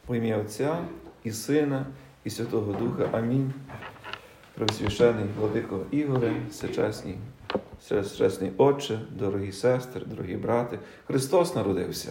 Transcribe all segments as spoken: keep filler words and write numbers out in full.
Во ім'я Отця і Сина, і Святого Духа. Амінь. Пресвящений владико Ігоре, всечесний, всечесний Отче, дорогі сестри, дорогі брати, Христос народився.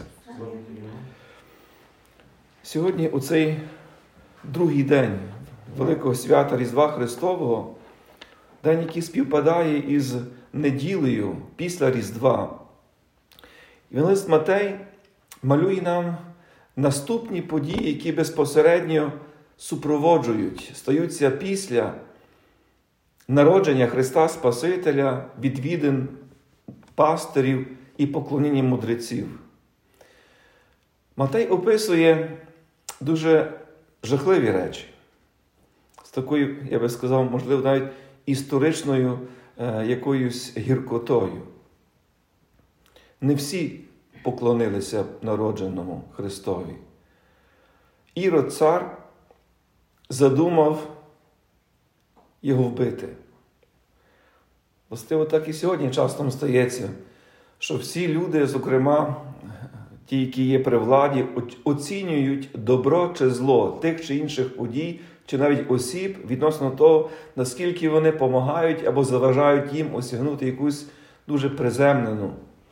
Сьогодні, у цей другий день Великого свята Різдва Христового, день, який співпадає із неділею після Різдва, Євангелист Матей малює нам наступні події, які безпосередньо супроводжують, стаються після народження Христа Спасителя, відвідин пастирів і поклоніння мудреців. Матей описує дуже жахливі речі. З такою, я би сказав, можливо, навіть історичною е, якоюсь гіркотою. Не всі поклонилися народженому Христові. Ірод цар задумав його вбити. Властиво, так і сьогодні часто стається, що всі люди, зокрема ті, які є при владі, оцінюють добро чи зло тих чи інших подій, чи навіть осіб відносно того, наскільки вони допомагають або заважають їм осягнути якусь дуже приземлену,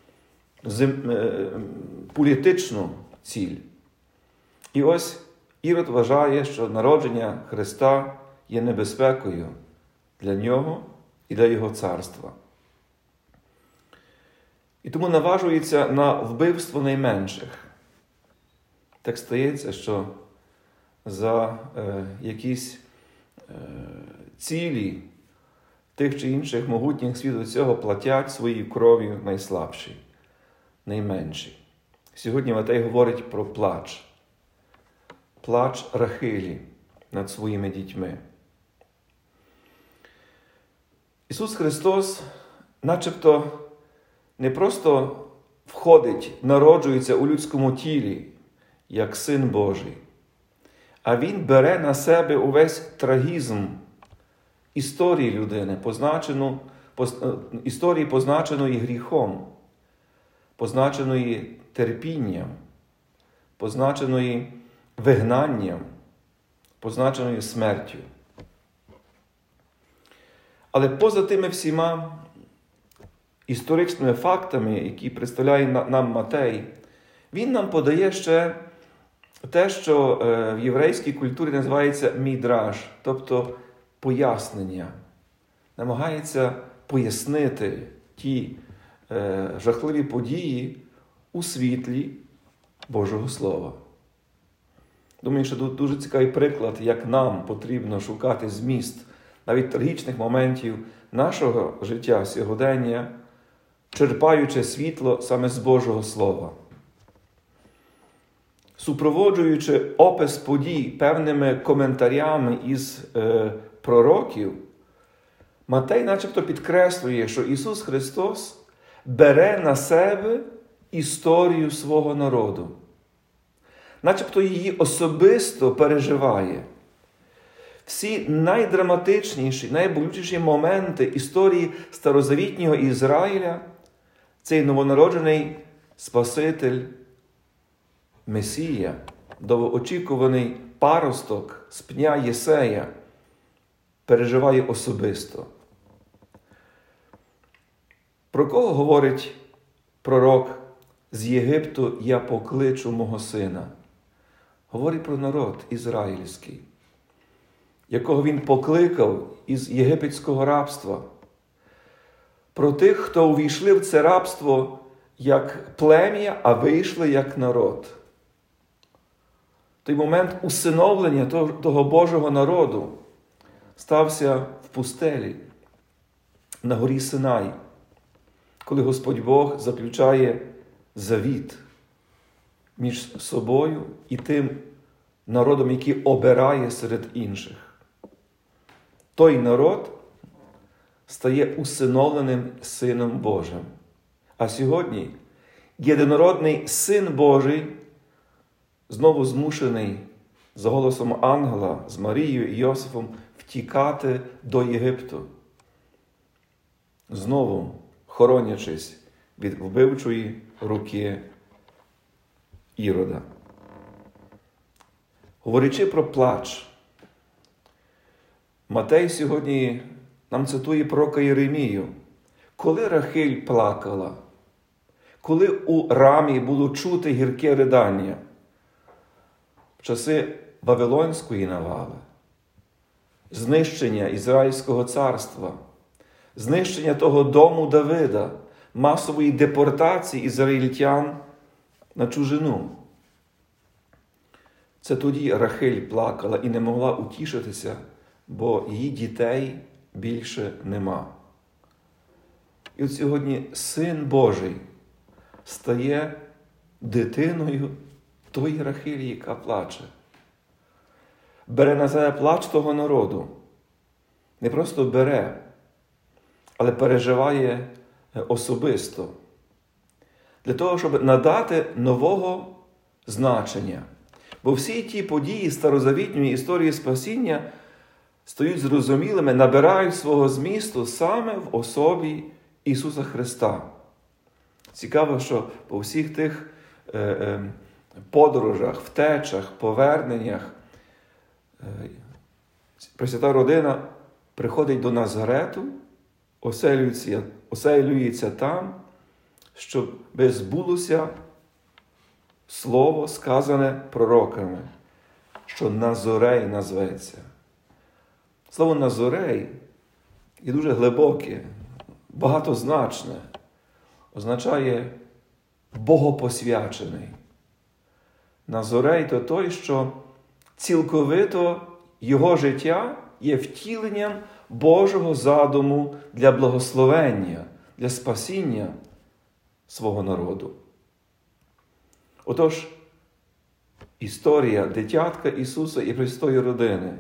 політичну ціль. І ось Ірод вважає, що народження Христа є небезпекою для нього і для його царства. І тому наважується на вбивство найменших. Так стається, що за е, якісь е, цілі тих чи інших могутніх світу цього платять своєю кров'ю найслабші, найменші. Сьогодні Матей говорить про плач. Плач Рахилі над своїми дітьми. Ісус Христос начебто не просто входить, народжується у людському тілі, як Син Божий, а Він бере на себе увесь трагізм історії людини, позначену, історії, позначеної гріхом, позначеної терпінням, позначеної вигнанням, позначеною смертю. Але поза тими всіма історичними фактами, які представляє нам Матей, він нам подає ще те, що в єврейській культурі називається мідраш, тобто пояснення. Намагається пояснити ті жахливі події у світлі Божого Слова. Думаю, що тут дуже цікавий приклад, як нам потрібно шукати зміст навіть трагічних моментів нашого життя, сьогодення, черпаючи світло саме з Божого Слова. Супроводжуючи опис подій певними коментарями із е, пророків, Матей начебто підкреслює, що Ісус Христос бере на себе історію свого народу. Начебто її особисто переживає. Всі найдраматичніші, найболючіші моменти історії старозавітнього Ізраїля цей новонароджений Спаситель, Месія, довгоочікуваний паросток з пня Єсея, переживає особисто. Про кого говорить пророк: «З Єгипту я покличу мого сина»? Говорить про народ ізраїльський, якого він покликав із єгипетського рабства. Про тих, хто увійшли в це рабство як плем'я, а вийшли як народ. Той момент усиновлення того, того Божого народу стався в пустелі, на горі Синай, коли Господь Бог заключає завіт між собою і тим народом, який обирає серед інших. Той народ стає усиновленим Сином Божим. А сьогодні єдинородний Син Божий знову змушений за голосом ангела з Марією і Йосифом втікати до Єгипту, знову хоронячись від вбивчої руки Ірода. Говорячи про плач, Матей сьогодні нам цитує пророка Єремію. Коли Рахиль плакала, коли у рамі було чути гірке ридання, в часи Вавилонської навали, знищення Ізраїльського царства, знищення того дому Давида, масової депортації ізраїльтян на чужину. Це тоді Рахиль плакала і не могла утішитися, бо її дітей більше нема. І от сьогодні Син Божий стає дитиною тої Рахилі, яка плаче. Бере на себе плач того народу. Не просто бере, але переживає особисто. Для того, щоб надати нового значення. Бо всі ті події старозавітньої історії спасіння стають зрозумілими, набирають свого змісту саме в особі Ісуса Христа. Цікаво, що по всіх тих е, е, подорожах, втечах, поверненнях е, Пресвята Родина приходить до Назарету, оселюється, оселюється там, щоб збулося слово, сказане пророками, що Назорей назветься. Слово Назорей є дуже глибоке, багатозначне, означає богопосвячений. Назорей – то той, що цілковито його життя є втіленням Божого задуму для благословення, для спасіння свого народу. Отож, історія дитятка Ісуса і Пресвятої Родини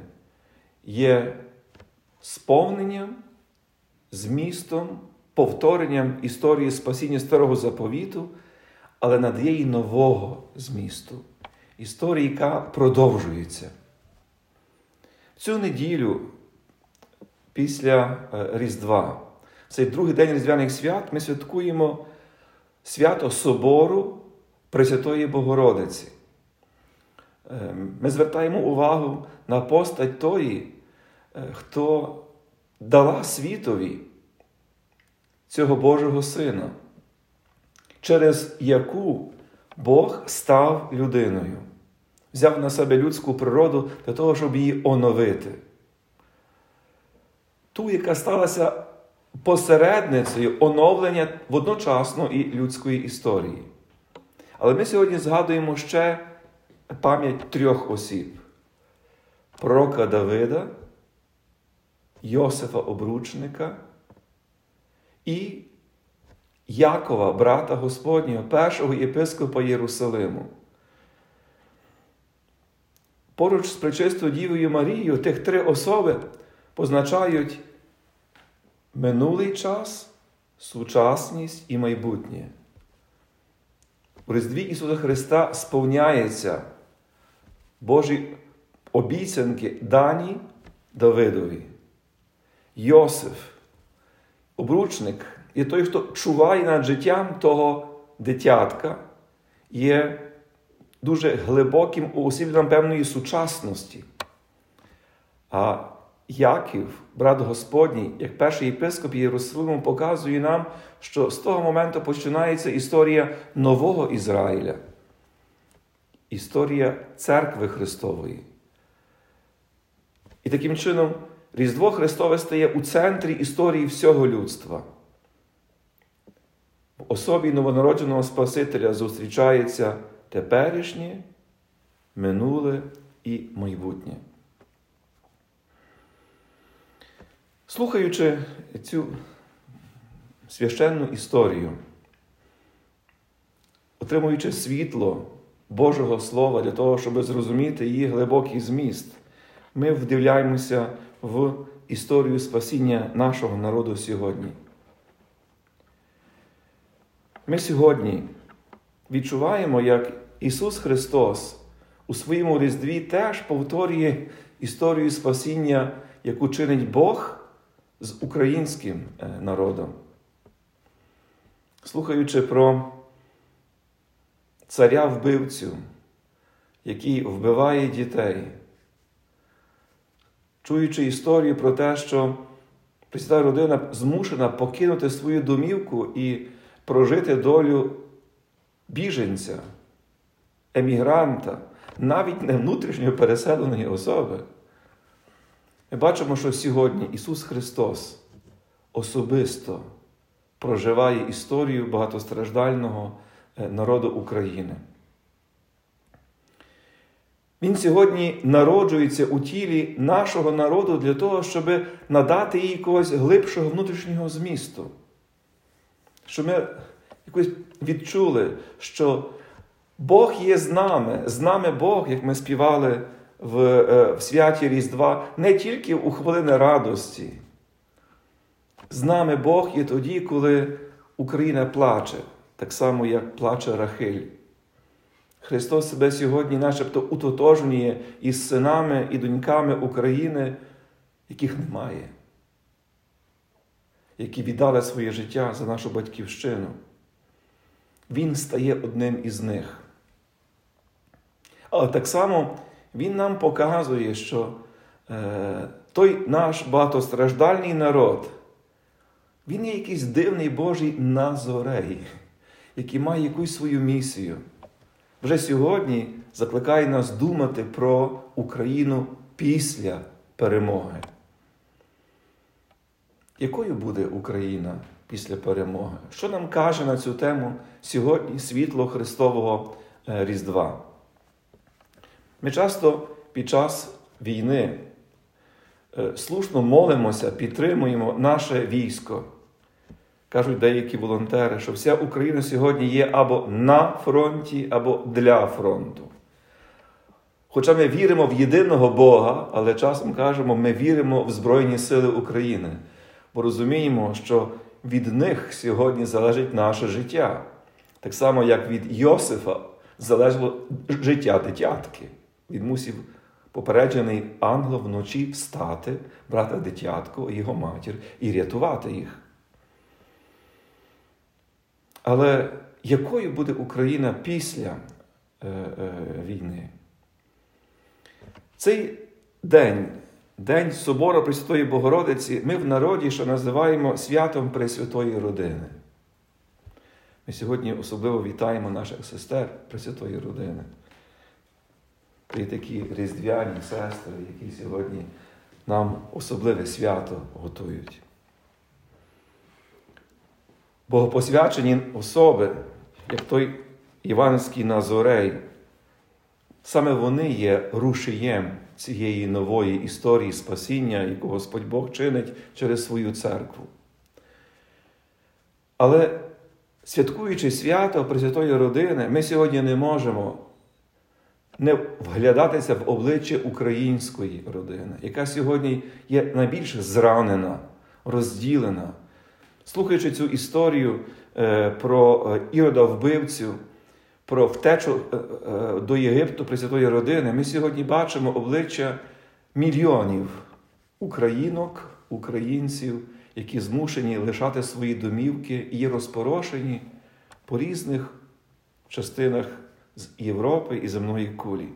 є сповненням, змістом, повторенням історії спасіння Старого Заповіту, але надає й нового змісту. Історії, яка продовжується. В цю неділю, після Різдва, цей другий день Різдвяних свят, ми святкуємо свято Собору Пресвятої Богородиці. Ми звертаємо увагу на постать тої, хто дала світові цього Божого Сина, через яку Бог став людиною, взяв на себе людську природу для того, щоб її оновити. Ту, яка сталася посередницею оновлення водночасно і людської історії. Але ми сьогодні згадуємо ще пам'ять трьох осіб. Пророка Давида, Йосифа Обручника і Якова, брата Господнього, першого єпископа Єрусалиму. Поруч з Пречистою Дівою Марією тих три особи позначають минулий час, сучасність і майбутнє. У Різдві Ісуса Христа сповняється Божі обіцянки, дані Давидові. Йосиф, обручник, є той, хто чуває над життям того дитятка, є дуже глибоким уособленням певної сучасності. А Яків, брат Господній, як перший єпископ Єрусалиму, показує нам, що з того моменту починається історія нового Ізраїля. Історія Церкви Христової. І таким чином Різдво Христове стає у центрі історії всього людства. В особі новонародженого Спасителя зустрічається теперішнє, минуле і майбутнє. Слухаючи цю священну історію, отримуючи світло Божого Слова для того, щоб зрозуміти її глибокий зміст, ми вдивляємося в історію спасіння нашого народу сьогодні. Ми сьогодні відчуваємо, як Ісус Христос у своєму Різдві теж повторює історію спасіння, яку чинить Бог з українським народом. Слухаючи про царя-вбивцю, який вбиває дітей. Чуючи історію про те, що Пресвята родина змушена покинути свою домівку і прожити долю біженця, емігранта, навіть не внутрішньо переселеної особи. Ми бачимо, що сьогодні Ісус Христос особисто проживає історію багатостраждального народу України. Він сьогодні народжується у тілі нашого народу для того, щоб надати їй якогось глибшого внутрішнього змісту. Щоб ми якось відчули, що Бог є з нами, з нами Бог, як ми співали в, в святі Різдва, не тільки у хвилини радості. З нами Бог є тоді, коли Україна плаче, так само, як плаче Рахиль. Христос себе сьогодні начебто утотожнює із синами і доньками України, яких немає, які віддали своє життя за нашу батьківщину. Він стає одним із них. Але так само Він нам показує, що е, той наш багатостраждальний народ, він є якийсь дивний Божий Назорей, який має якусь свою місію. Вже сьогодні закликає нас думати про Україну після перемоги. Якою буде Україна після перемоги? Що нам каже на цю тему сьогодні світло Христового Різдва? Ми часто під час війни слушно молимося, підтримуємо наше військо. Кажуть деякі волонтери, що вся Україна сьогодні є або на фронті, або для фронту. Хоча ми віримо в єдиного Бога, але часом кажемо, ми віримо в Збройні Сили України. Бо розуміємо, що від них сьогодні залежить наше життя. Так само, як від Йосифа залежало життя дитятки. Він мусив попереджений ангел вночі встати, брати дитятко і його матір і рятувати їх. Але якою буде Україна після е, е, війни? Цей день, День Собору Пресвятої Богородиці, ми в народі ще називаємо святом Пресвятої Родини. Ми сьогодні особливо вітаємо наших сестер Пресвятої Родини. І такі різдвяні сестри, які сьогодні нам особливе свято готують. Богопосвячені особи, як той Іванський Назорей, саме вони є рушієм цієї нової історії спасіння, яку Господь Бог чинить через свою церкву. Але святкуючи свято Пресвятої Родини, ми сьогодні не можемо не вглядатися в обличчя української родини, яка сьогодні є найбільш зранена, розділена. Слухаючи цю історію е, про Ірода-вбивцю, про втечу е, е, до Єгипту Пресвятої Родини, ми сьогодні бачимо обличчя мільйонів українок, українців, які змушені лишати свої домівки і є розпорошені по різних частинах з Європи і земної кулі.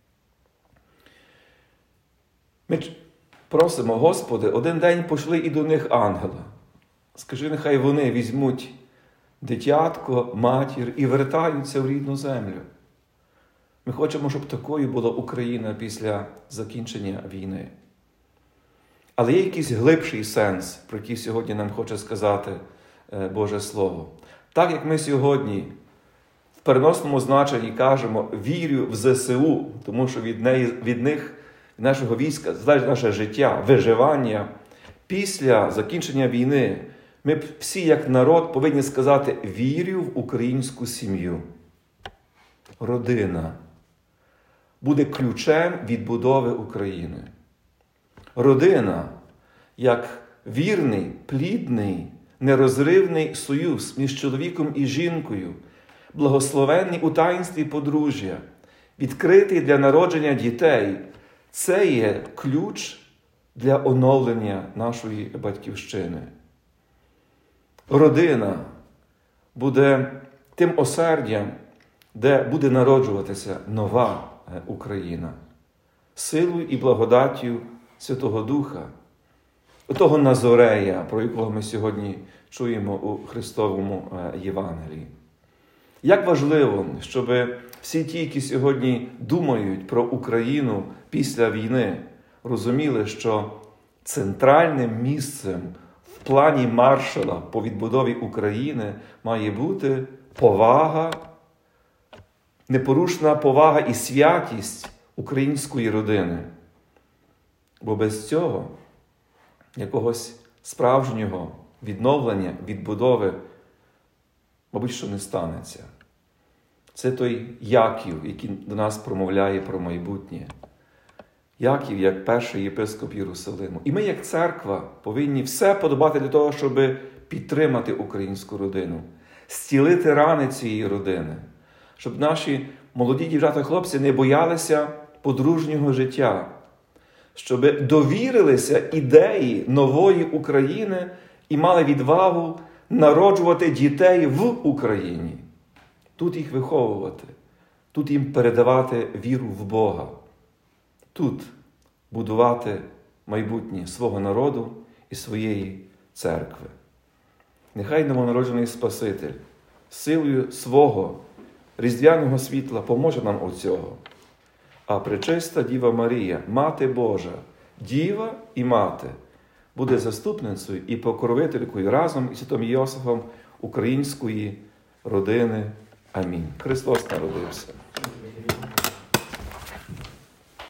Ми просимо, Господи, один день пошли і до них ангела. Скажи, нехай вони візьмуть дитятко, матір і вертаються в рідну землю. Ми хочемо, щоб такою була Україна після закінчення війни. Але є якийсь глибший сенс, про який сьогодні нам хоче сказати Боже Слово. Так, як ми сьогодні в переносному значенні кажемо «вірю в зе се у», тому що від, неї, від них, від нашого війська, залежить наше життя, виживання. Після закінчення війни ми всі, як народ, повинні сказати «вірю в українську сім'ю». Родина буде ключем відбудови України. Родина, як вірний, плідний, нерозривний союз між чоловіком і жінкою, благословенний у таїнстві подружжя, відкритий для народження дітей, це є ключ для оновлення нашої батьківщини. Родина буде тим осердям, де буде народжуватися нова Україна. Силою і благодаттю Святого Духа, того Назорея, про якого ми сьогодні чуємо у Христовому Євангелії. Як важливо, щоб всі ті, які сьогодні думають про Україну після війни, розуміли, що центральним місцем в плані Маршалла по відбудові України має бути повага, непорушна повага і святість української родини. Бо без цього якогось справжнього відновлення, відбудови, мабуть, що не станеться. Це той Яків, який до нас промовляє про майбутнє. Яків, як перший єпископ Єрусалиму. І ми, як церква, повинні все подобати для того, щоб підтримати українську родину, зцілити рани цієї родини, щоб наші молоді дівчата і хлопці не боялися подружнього життя, щоб довірилися ідеї нової України і мали відвагу народжувати дітей в Україні. Тут їх виховувати, тут їм передавати віру в Бога, тут будувати майбутнє свого народу і своєї церкви. Нехай новонароджений Спаситель силою свого різдвяного світла поможе нам у цього. А пречиста Діва Марія, Мати Божа, Діва і Мати, буде заступницею і покровителькою разом із святим Йосифом української родини. Амінь. Христос народився.